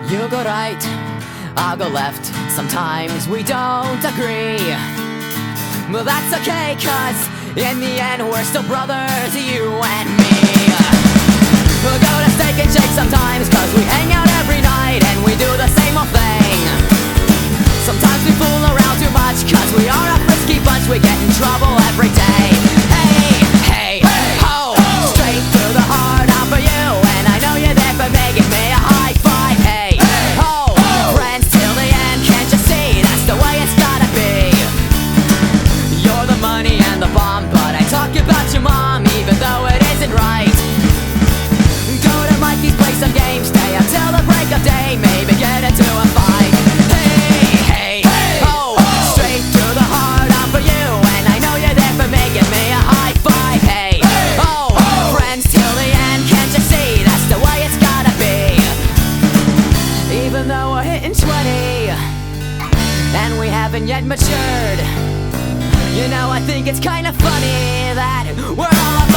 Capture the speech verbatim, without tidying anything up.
You go right, I'll go left. Sometimes we don't agree, but that's okay, cause in the end we're still brothers, you and me. We'll go to Steak and Shake sometimes, cause we hang out every night and we do the same old thing. Sometimes we fool around too much, cause we are a frisky bunch. We get in trouble every day. Hey, hey, hey, ho, ho. Straight through the heart, I'm for you, and I know you're there for making me a high five. Hey, hey, ho, ho. Friends till the end, can't you see? That's the way it's gotta be. You're the money and the bomb, but I talk about your mom, even though it isn't right. Go to Mikey's, play some games, stay until the break of day, maybe get into a fight. Hey, hey, hey, ho, ho. Straight through the heart, I'm for you, and I know you're there for making me a high five. Hey, hey, ho, ho. Friends till the end, can't you see? That's the way it's gotta be. Even though we're hitting twenty and we haven't yet matured, you know, I think it's kinda funny that we're all about